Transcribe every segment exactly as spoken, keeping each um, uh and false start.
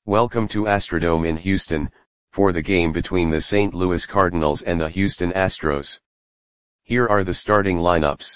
Welcome to Astrodome in Houston, for the game between the Saint Louis Cardinals and the Houston Astros. Here are the starting lineups.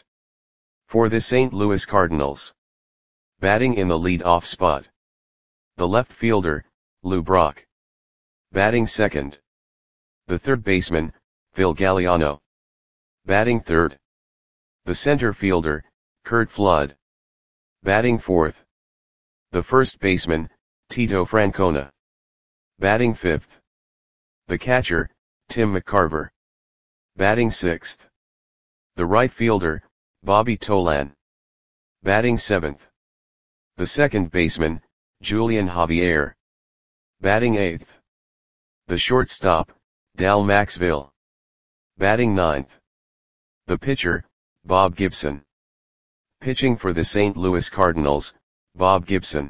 For the Saint Louis Cardinals. Batting in the lead-off spot. The left fielder, Lou Brock. Batting second. The third baseman, Phil Galliano. Batting third. The center fielder, Curt Flood. Batting fourth. The first baseman, Tito Francona. Batting fifth. The catcher, Tim McCarver. Batting sixth. The right fielder, Bobby Tolan. Batting seventh. The second baseman, Julian Javier. Batting eighth. The shortstop, Dal Maxville. Batting ninth. The pitcher, Bob Gibson. Pitching for the Saint Louis Cardinals, Bob Gibson.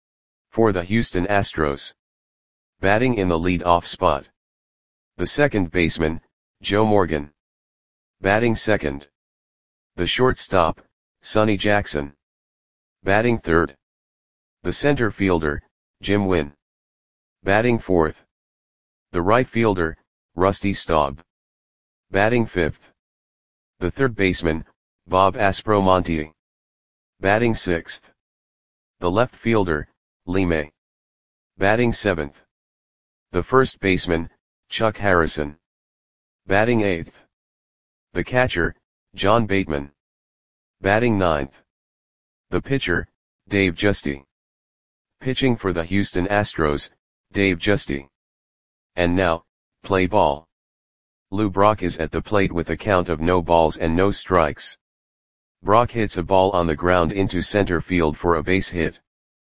For the Houston Astros. Batting in the lead-off spot. The second baseman, Joe Morgan. Batting second. The shortstop, Sonny Jackson. Batting third. The center fielder, Jim Wynn. Batting fourth. The right fielder, Rusty Staub. Batting fifth. The third baseman, Bob Aspromonte. Batting sixth. The left fielder, Lee May. Batting seventh. The first baseman, Chuck Harrison. Batting eighth. The catcher, John Bateman. Batting ninth. The pitcher, Dave Giusti. Pitching for the Houston Astros, Dave Giusti. And now, play ball. Lou Brock is at the plate with a count of no balls and no strikes. Brock hits a ball on the ground into center field for a base hit.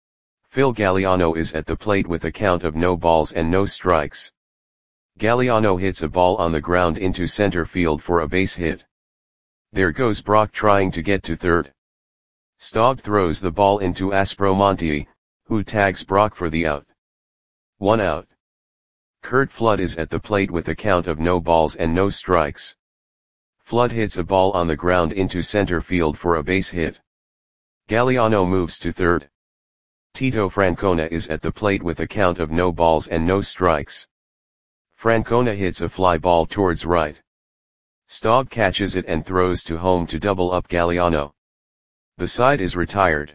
Phil Galliano is at the plate with a count of no balls and no strikes. Galliano hits a ball on the ground into center field for a base hit. There goes Brock trying to get to third. Staub throws the ball into Aspromonte, who tags Brock for the out. One out. Curt Flood is at the plate with a count of no balls and no strikes. Flood hits a ball on the ground into center field for a base hit. Galliano moves to third. Tito Francona is at the plate with a count of no balls and no strikes. Francona hits a fly ball towards right. Staub catches it and throws to home to double up Galliano. The side is retired.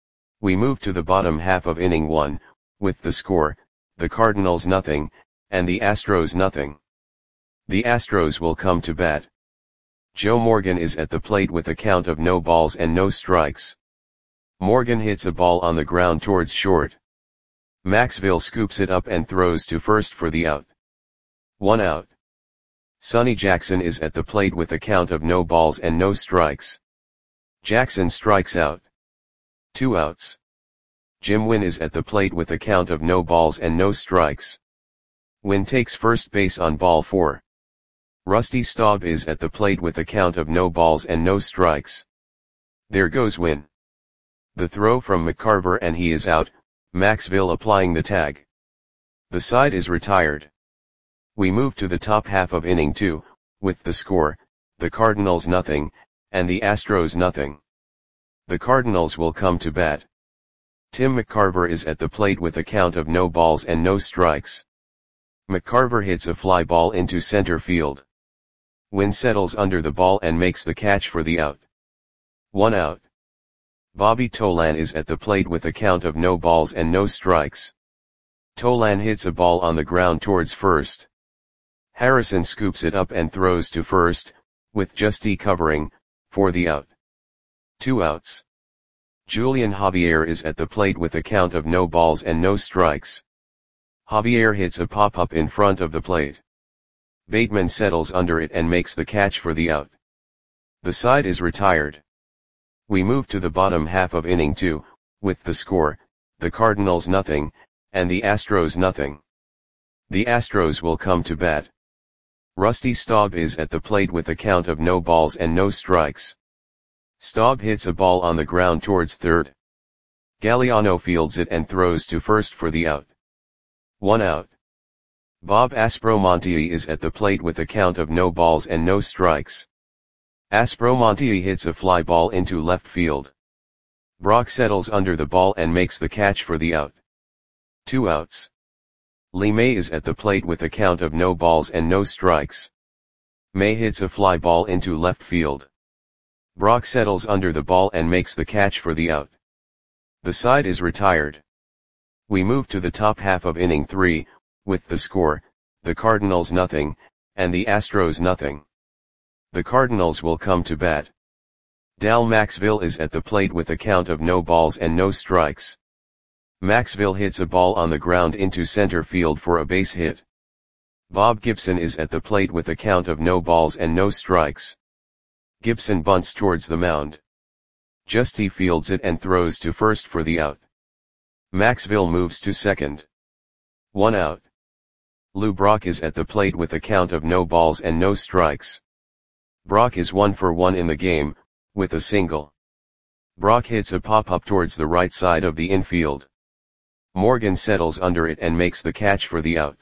We move to the bottom half of inning one, with the score, the Cardinals nothing, and the Astros nothing. The Astros will come to bat. Joe Morgan is at the plate with a count of no balls and no strikes. Morgan hits a ball on the ground towards short. Maxville scoops it up and throws to first for the out. One out. Sonny Jackson is at the plate with a count of no balls and no strikes. Jackson strikes out. Two outs. Jim Wynn is at the plate with a count of no balls and no strikes. Wynn takes first base on ball four. Rusty Staub is at the plate with a count of no balls and no strikes. There goes Wynn. The throw from McCarver and he is out, Maxville applying the tag. The side is retired. We move to the top half of inning two, with the score, the Cardinals nothing, and the Astros nothing. The Cardinals will come to bat. Tim McCarver is at the plate with a count of no balls and no strikes. McCarver hits a fly ball into center field. Wynn settles under the ball and makes the catch for the out. One out. Bobby Tolan is at the plate with a count of no balls and no strikes. Tolan hits a ball on the ground towards first. Harrison scoops it up and throws to first, with Giusti covering, for the out. Two outs. Julian Javier is at the plate with a count of no balls and no strikes. Javier hits a pop-up in front of the plate. Bateman settles under it and makes the catch for the out. The side is retired. We move to the bottom half of inning two, with the score, the Cardinals nothing, and the Astros nothing. The Astros will come to bat. Rusty Staub is at the plate with a count of no balls and no strikes. Staub hits a ball on the ground towards third. Galliano fields it and throws to first for the out. One out. Bob Aspromonte is at the plate with a count of no balls and no strikes. Aspromonte hits a fly ball into left field. Brock settles under the ball and makes the catch for the out. Two outs. Lee May is at the plate with a count of no balls and no strikes. May hits a fly ball into left field. Brock settles under the ball and makes the catch for the out. The side is retired. We move to the top half of inning three, with the score, the Cardinals nothing, and the Astros nothing. The Cardinals will come to bat. Dal Maxville is at the plate with a count of no balls and no strikes. Maxville hits a ball on the ground into center field for a base hit. Bob Gibson is at the plate with a count of no balls and no strikes. Gibson bunts towards the mound. Justy fields it and throws to first for the out. Maxville moves to second. One out. Lou Brock is at the plate with a count of no balls and no strikes. Brock is one for one in the game, with a single. Brock hits a pop-up towards the right side of the infield. Morgan settles under it and makes the catch for the out.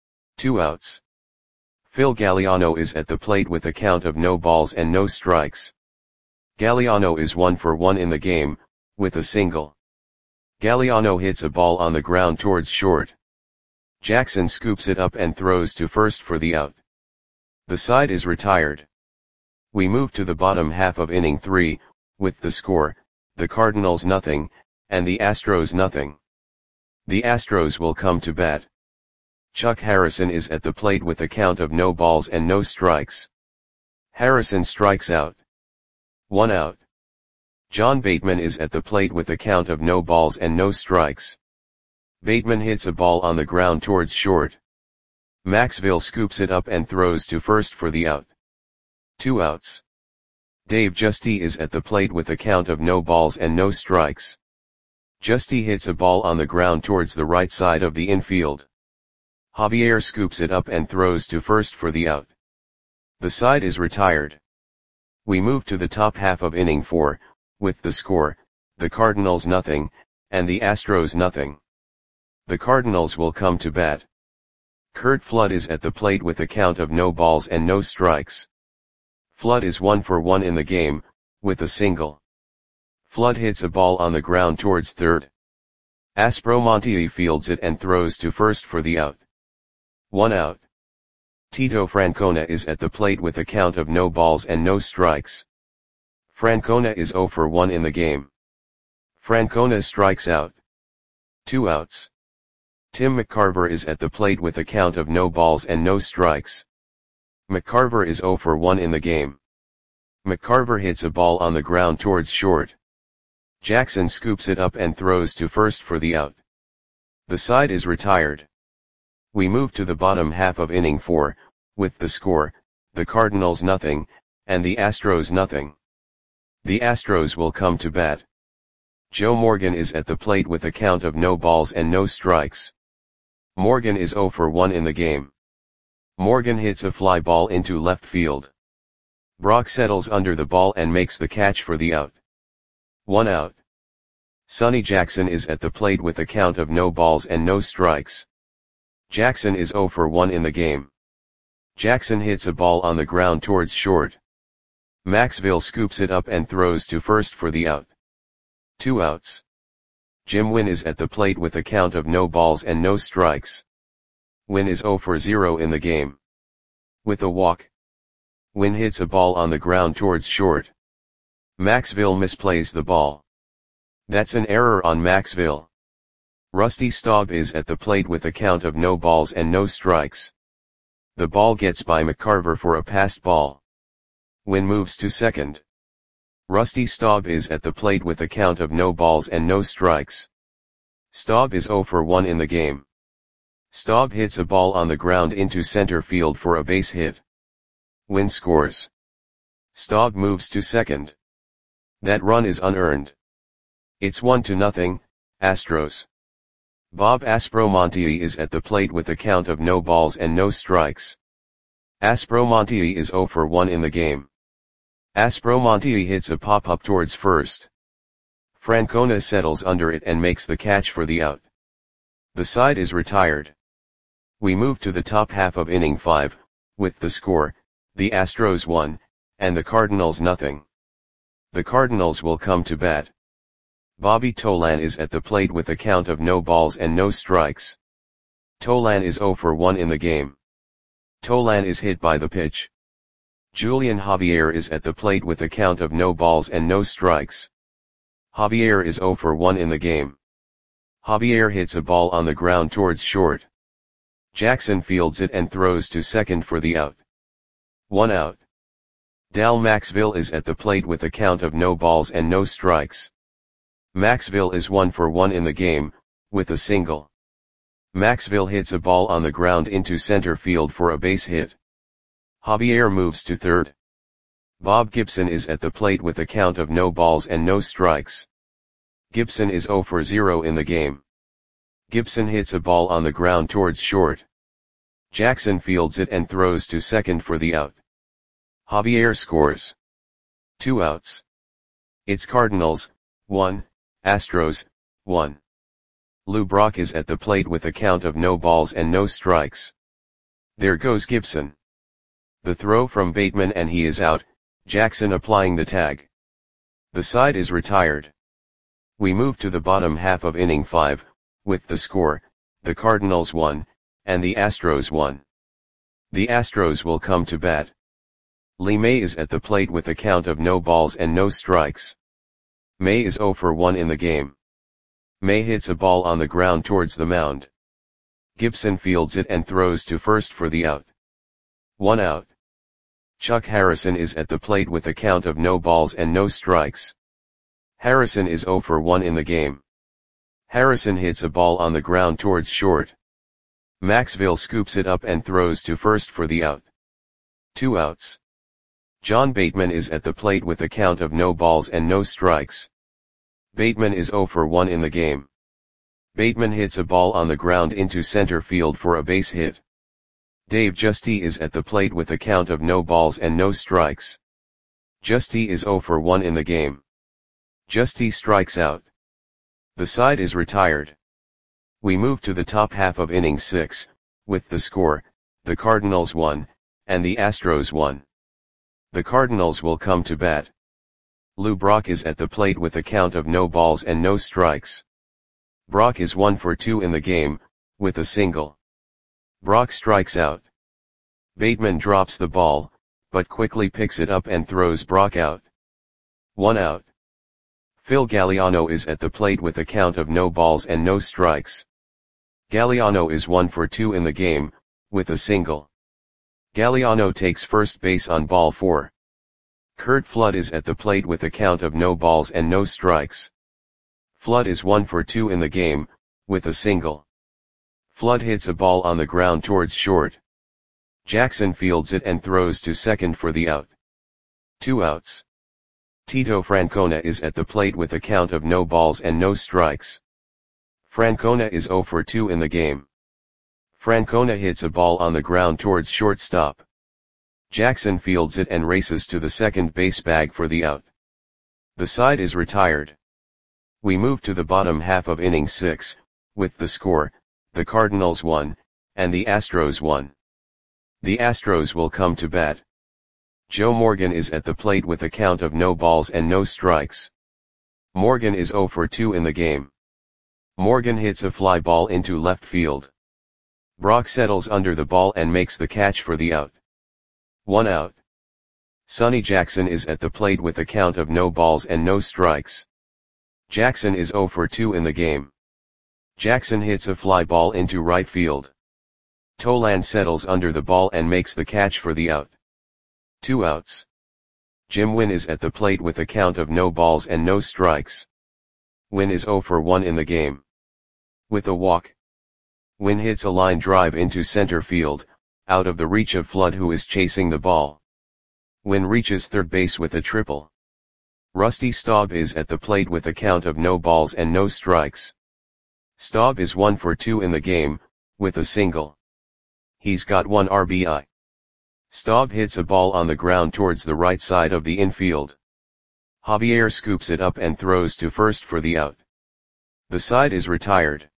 Two outs. Phil Galliano is at the plate with a count of no balls and no strikes. Galliano is one for one in the game, with a single. Galliano hits a ball on the ground towards short. Jackson scoops it up and throws to first for the out. The side is retired. We move to the bottom half of inning three, with the score, the Cardinals nothing, and the Astros nothing. The Astros will come to bat. Chuck Harrison is at the plate with a count of no balls and no strikes. Harrison strikes out. One out. John Bateman is at the plate with a count of no balls and no strikes. Bateman hits a ball on the ground towards short. Maxville scoops it up and throws to first for the out. Two outs. Dave Justy is at the plate with a count of no balls and no strikes. Justy hits a ball on the ground towards the right side of the infield. Javier scoops it up and throws to first for the out. The side is retired. We move to the top half of inning four, with the score, the Cardinals nothing, and the Astros nothing. The Cardinals will come to bat. Curt Flood is at the plate with a count of no balls and no strikes. Flood is one for one in the game, with a single. Flood hits a ball on the ground towards third. Aspromonte fields it and throws to first for the out. One out. Tito Francona is at the plate with a count of no balls and no strikes. Francona is zero for one in the game. Francona strikes out. Two outs. Tim McCarver is at the plate with a count of no balls and no strikes. McCarver is zero for one in the game. McCarver hits a ball on the ground towards short. Jackson scoops it up and throws to first for the out. The side is retired. We move to the bottom half of inning four, with the score, the Cardinals nothing, and the Astros nothing. The Astros will come to bat. Joe Morgan is at the plate with a count of no balls and no strikes. Morgan is zero for one in the game. Morgan hits a fly ball into left field. Brock settles under the ball and makes the catch for the out. One out. Sonny Jackson is at the plate with a count of no balls and no strikes. Jackson is zero for one in the game. Jackson hits a ball on the ground towards short. Maxville scoops it up and throws to first for the out. Two outs. Jim Wynn is at the plate with a count of no balls and no strikes. Wynn is zero for zero in the game. With a walk. Wynn hits a ball on the ground towards short. Maxville misplays the ball. That's an error on Maxville. Rusty Staub is at the plate with a count of no balls and no strikes. The ball gets by McCarver for a passed ball. Wynn moves to second. Rusty Staub is at the plate with a count of no balls and no strikes. Staub is zero for one in the game. Staub hits a ball on the ground into center field for a base hit. Wynn scores. Staub moves to second. That run is unearned. It's one to nothing, Astros. Bob Aspromonte is at the plate with a count of no balls and no strikes. Aspromonte is zero for one in the game. Aspromonte hits a pop-up towards first. Francona settles under it and makes the catch for the out. The side is retired. We move to the top half of inning five, with the score, the Astros one, and the Cardinals nothing. The Cardinals will come to bat. Bobby Tolan is at the plate with a count of no balls and no strikes. Tolan is zero for one in the game. Tolan is hit by the pitch. Julian Javier is at the plate with a count of no balls and no strikes. Javier is zero for one in the game. Javier hits a ball on the ground towards short. Jackson fields it and throws to second for the out. One out. Dal Maxville is at the plate with a count of no balls and no strikes. Maxville is one for one in the game, with a single. Maxville hits a ball on the ground into center field for a base hit. Javier moves to third. Bob Gibson is at the plate with a count of no balls and no strikes. Gibson is zero for zero in the game. Gibson hits a ball on the ground towards short. Jackson fields it and throws to second for the out. Javier scores. Two outs. It's Cardinals, one, Astros, one. Lou Brock is at the plate with a count of no balls and no strikes. There goes Gibson. The throw from Bateman and he is out, Jackson applying the tag. The side is retired. We move to the bottom half of inning five, with the score, the Cardinals won, and the Astros won. The Astros will come to bat. Lee May is at the plate with a count of no balls and no strikes. May is zero for one in the game. May hits a ball on the ground towards the mound. Gibson fields it and throws to first for the out. One out. Chuck Harrison is at the plate with a count of no balls and no strikes. Harrison is zero for one in the game. Harrison hits a ball on the ground towards short. Maxville scoops it up and throws to first for the out. Two outs. John Bateman is at the plate with a count of no balls and no strikes. Bateman is zero for one in the game. Bateman hits a ball on the ground into center field for a base hit. Dave Justy is at the plate with a count of no balls and no strikes. Justy is zero for one in the game. Justy strikes out. The side is retired. We move to the top half of inning six, with the score, the Cardinals won, and the Astros won. The Cardinals will come to bat. Lou Brock is at the plate with a count of no balls and no strikes. Brock is one for two in the game, with a single. Brock strikes out. Bateman drops the ball, but quickly picks it up and throws Brock out. One out. Phil Galliano is at the plate with a count of no balls and no strikes. Galliano is one for two in the game, with a single. Galliano takes first base on ball four. Curt Flood is at the plate with a count of no balls and no strikes. Flood is one for two in the game, with a single. Flood hits a ball on the ground towards short. Jackson fields it and throws to second for the out. Two outs. Tito Francona is at the plate with a count of no balls and no strikes. Francona is zero for two in the game. Francona hits a ball on the ground towards shortstop. Jackson fields it and races to the second base bag for the out. The side is retired. We move to the bottom half of inning six, with the score, the Cardinals won, and the Astros won. The Astros will come to bat. Joe Morgan is at the plate with a count of no balls and no strikes. Morgan is zero for two in the game. Morgan hits a fly ball into left field. Brock settles under the ball and makes the catch for the out. One out. Sonny Jackson is at the plate with a count of no balls and no strikes. Jackson is zero for two in the game. Jackson hits a fly ball into right field. Tolan settles under the ball and makes the catch for the out. Two outs. Jim Wynn is at the plate with a count of no balls and no strikes. Wynn is zero for one in the game. With a walk. Wynn hits a line drive into center field, out of the reach of Flood, who is chasing the ball. Wynn reaches third base with a triple. Rusty Staub is at the plate with a count of no balls and no strikes. Staub is one for two in the game, with a single. He's got one R B I. Staub hits a ball on the ground towards the right side of the infield. Javier scoops it up and throws to first for the out. The side is retired.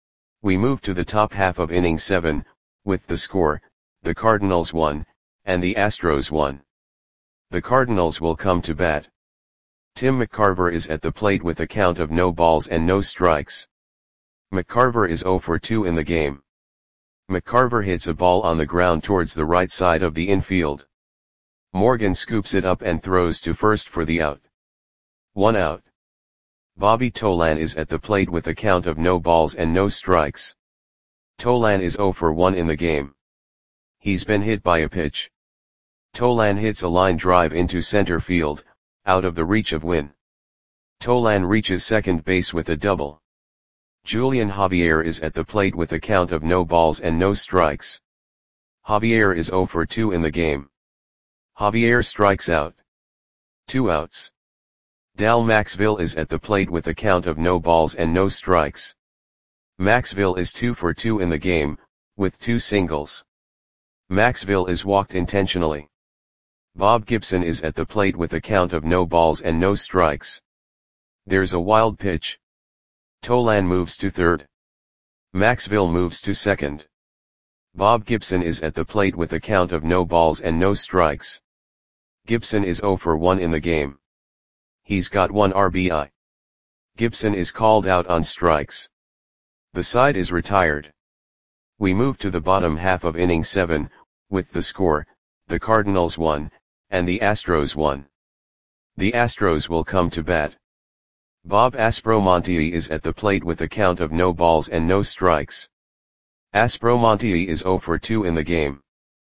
We move to the top half of inning seven, with the score, the Cardinals won, and the Astros won. The Cardinals will come to bat. Tim McCarver is at the plate with a count of no balls and no strikes. McCarver is zero for two in the game. McCarver hits a ball on the ground towards the right side of the infield. Morgan scoops it up and throws to first for the out. One out. Bobby Tolan is at the plate with a count of no balls and no strikes. Tolan is zero for one in the game. He's been hit by a pitch. Tolan hits a line drive into center field, out of the reach of Wynn. Tolan reaches second base with a double. Julian Javier is at the plate with a count of no balls and no strikes. Javier is zero for two in the game. Javier strikes out. Two outs. Dal Maxville is at the plate with a count of no balls and no strikes. Maxville is two for two in the game, with two singles. Maxville is walked intentionally. Bob Gibson is at the plate with a count of no balls and no strikes. There's a wild pitch. Tolan moves to third. Maxville moves to second. Bob Gibson is at the plate with a count of no balls and no strikes. Gibson is zero for one in the game. He's got one R B I. Gibson is called out on strikes. The side is retired. We move to the bottom half of inning seven, with the score, the Cardinals won, and the Astros won. The Astros will come to bat. Bob Aspromonte is at the plate with a count of no balls and no strikes. Aspromonte is zero for two in the game.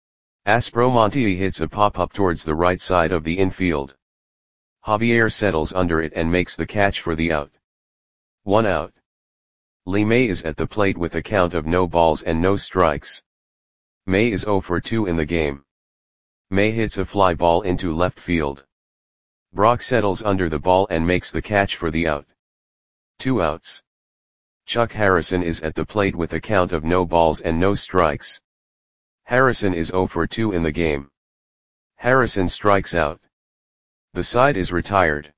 Aspromonte hits a pop-up towards the right side of the infield. Javier settles under it and makes the catch for the out. One out. Lee May is at the plate with a count of no balls and no strikes. May is zero for two in the game. May hits a fly ball into left field. Brock settles under the ball and makes the catch for the out. Two outs. Chuck Harrison is at the plate with a count of no balls and no strikes. Harrison is zero for two in the game. Harrison strikes out. The side is retired.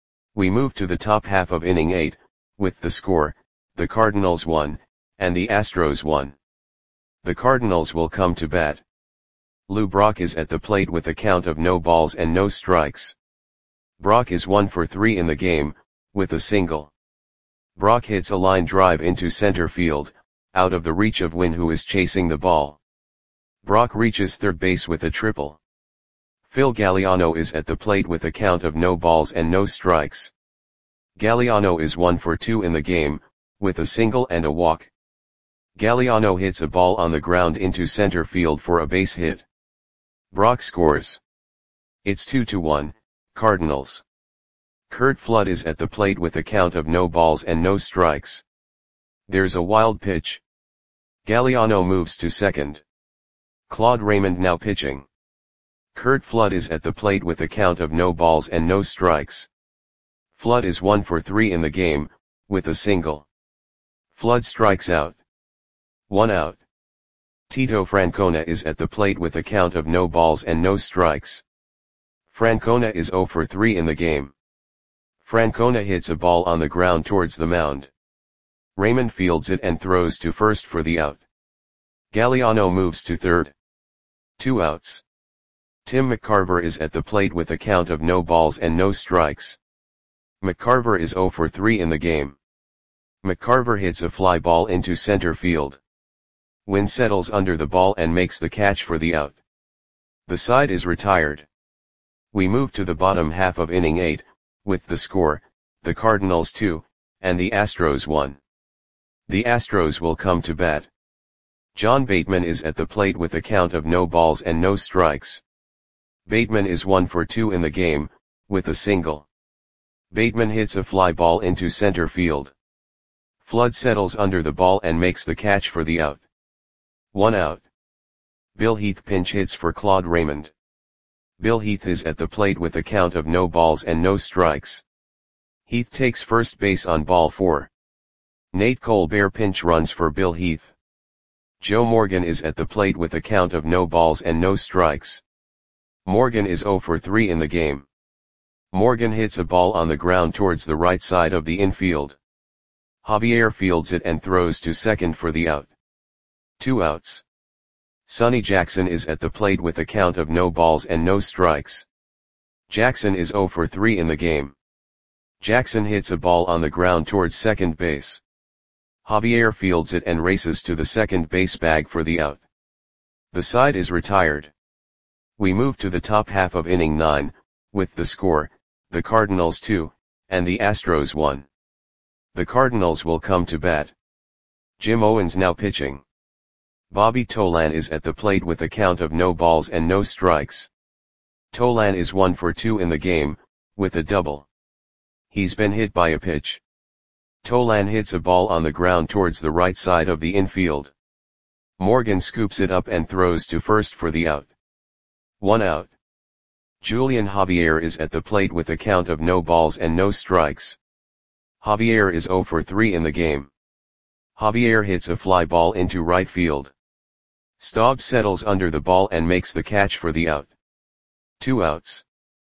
We move to the top half of inning eight, with the score, the Cardinals won, and the Astros won. The Cardinals will come to bat. Lou Brock is at the plate with a count of no balls and no strikes. Brock is one for three in the game, with a single. Brock hits a line drive into center field, out of the reach of Wynn, who is chasing the ball. Brock reaches third base with a triple. Phil Galliano is at the plate with a count of no balls and no strikes. Galliano is one for two in the game, with a single and a walk. Galliano hits a ball on the ground into center field for a base hit. Brock scores. It's two to one, Cardinals. Curt Flood is at the plate with a count of no balls and no strikes. There's a wild pitch. Galliano moves to second. Claude Raymond now pitching. Curt Flood is at the plate with a count of no balls and no strikes. Flood is one for three in the game, with a single. Flood strikes out. One out. Tito Francona is at the plate with a count of no balls and no strikes. Francona is zero for three in the game. Francona hits a ball on the ground towards the mound. Raymond fields it and throws to first for the out. Galliano moves to third. Two outs. Tim McCarver is at the plate with a count of no balls and no strikes. McCarver is zero for three in the game. McCarver hits a fly ball into center field. Wynn settles under the ball and makes the catch for the out. The side is retired. We move to the bottom half of inning eight, with the score, the Cardinals two, and the Astros one. The Astros will come to bat. John Bateman is at the plate with a count of no balls and no strikes. Bateman is one for two in the game, with a single. Bateman hits a fly ball into center field. Flood settles under the ball and makes the catch for the out. One out. Bill Heath pinch hits for Claude Raymond. Bill Heath is at the plate with a count of no balls and no strikes. Heath takes first base on ball four. Nate Colbert pinch runs for Bill Heath. Joe Morgan is at the plate with a count of no balls and no strikes. Morgan is zero for three in the game. Morgan hits a ball on the ground towards the right side of the infield. Javier fields it and throws to second for the out. Two outs. Sonny Jackson is at the plate with a count of no balls and no strikes. Jackson is zero for three in the game. Jackson hits a ball on the ground towards second base. Javier fields it and races to the second base bag for the out. The side is retired. We move to the top half of inning nine, with the score, the Cardinals two, and the Astros one. The Cardinals will come to bat. Jim Owens now pitching. Bobby Tolan is at the plate with a count of no balls and no strikes. Tolan is one for two in the game, with a double. He's been hit by a pitch. Tolan hits a ball on the ground towards the right side of the infield. Morgan scoops it up and throws to first for the out. One out. Julian Javier is at the plate with a count of no balls and no strikes. Javier is zero for three in the game. Javier hits a fly ball into right field. Staub settles under the ball and makes the catch for the out. Two outs.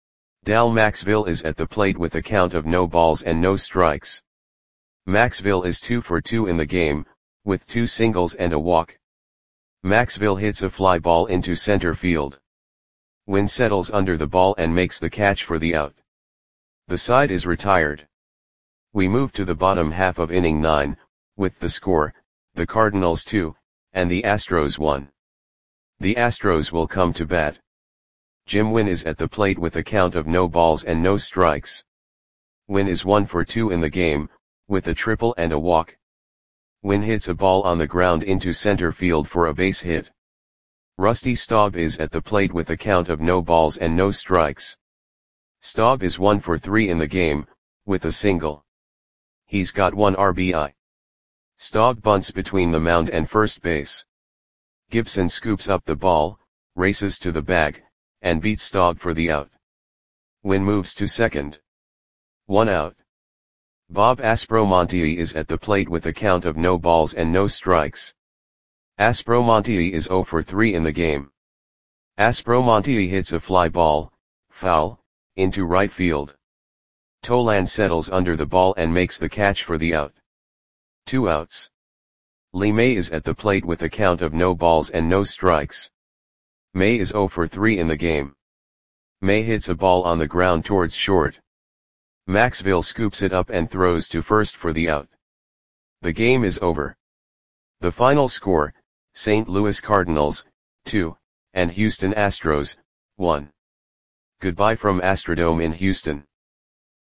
Dal Maxville is at the plate with a count of no balls and no strikes. Maxville is two for two in the game, with two singles and a walk. Maxville hits a fly ball into center field. Wynn settles under the ball and makes the catch for the out. The side is retired. We move to the bottom half of inning nine, with the score, the Cardinals two, and the Astros one. The Astros will come to bat. Jim Wynn is at the plate with a count of no balls and no strikes. Wynn is one for two in the game, with a triple and a walk. Wynn hits a ball on the ground into center field for a base hit. Rusty Staub is at the plate with a count of no balls and no strikes. Staub is one for three in the game, with a single. He's got one R B I. Staub bunts between the mound and first base. Gibson scoops up the ball, races to the bag, and beats Staub for the out. Wynn moves to second. One out. Bob Aspromonte is at the plate with a count of no balls and no strikes. Aspromonte is zero for three in the game. Aspromonte hits a fly ball, foul, into right field. Tolan settles under the ball and makes the catch for the out. Two outs. Lee May is at the plate with a count of no balls and no strikes. May is zero for three in the game. May hits a ball on the ground towards short. Maxville scoops it up and throws to first for the out. The game is over. The final score, Saint Louis Cardinals, two, and Houston Astros, one. Goodbye from Astrodome in Houston.